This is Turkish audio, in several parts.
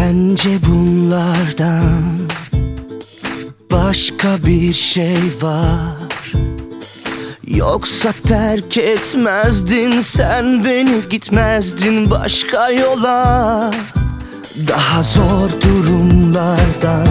Bence bunlardan başka bir şey var. Yoksa terk etmezdin sen beni, gitmezdin başka yola. Daha zor durumlardan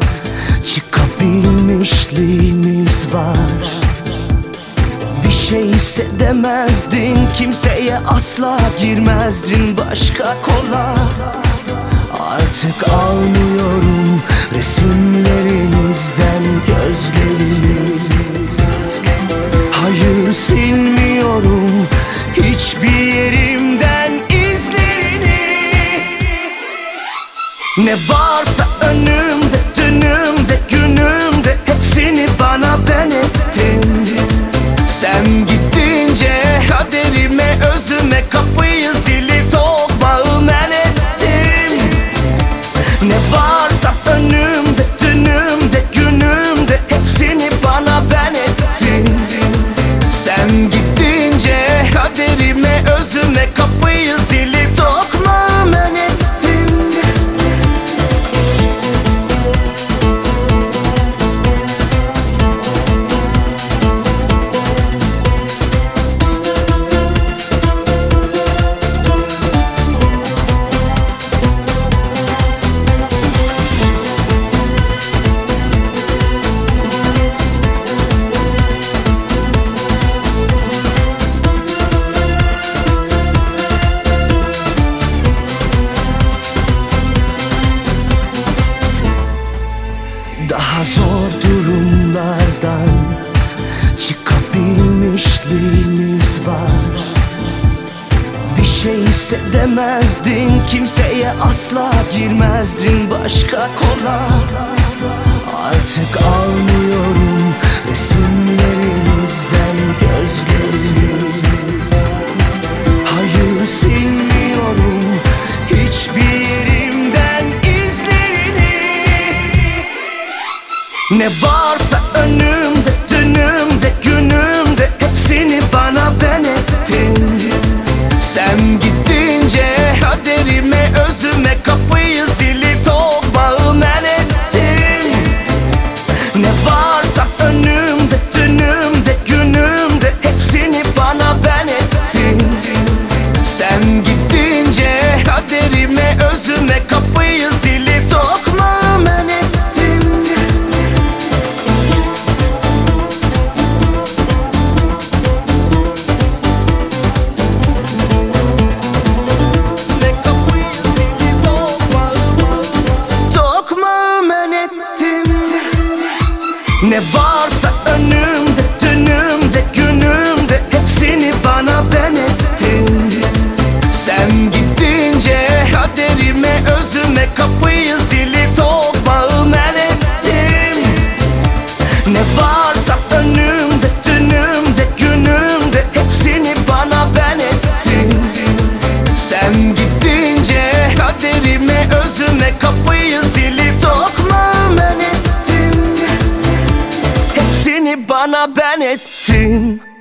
çıkabilmişliğimiz var. Bir şey hissedemezdin, kimseye asla girmezdin başka kola. Artık almıyorum resimlerinizden gözlerimi. Hayır, silmiyorum hiçbir yerimden izlerini. Ne varsa önümde, dünümde, günümde hepsini bana ben ettin. Sen gittince kaderime, özüme kapıyı zili tokmağı men ettim. Ne varsa önümde, dünümde, günümde hepsini bana ben ettin. Sen gittince kaderime, özüme kapıyı zili tokmağı men ettim. Daha zor durumlardan çıkabilmişliğimiz var. Bir şey hissedemezdin, kimseye asla girmezdin başka kola. Artık almıyorum resimlerinizden gözlerimi. Hayır, silmiyorum hiçbir yerimden izlerini. Ne varsa önümde, dünümde, günümde hepsini bana ben ettin. Sen gittince kaderime, özüme kapıyı zili tokmağı men ettin. Ne varsa önümde, dünümde, günümde hepsini bana ben ettin. Sen gittince kaderime, özüme kapıyı zili tokmağı men ettin. Ne varsa önümde, dünümde, günümde hepsini bana ben ettin. Sen gittince kaderime, özüme kapıyı zili tokmağı men ettim. Ne varsa önümde, dünümde, günümde hepsini bana ben ettin. Sen gittince kaderime, özüme kapıyı zili tokmağı men ettim. Bana ben ettin.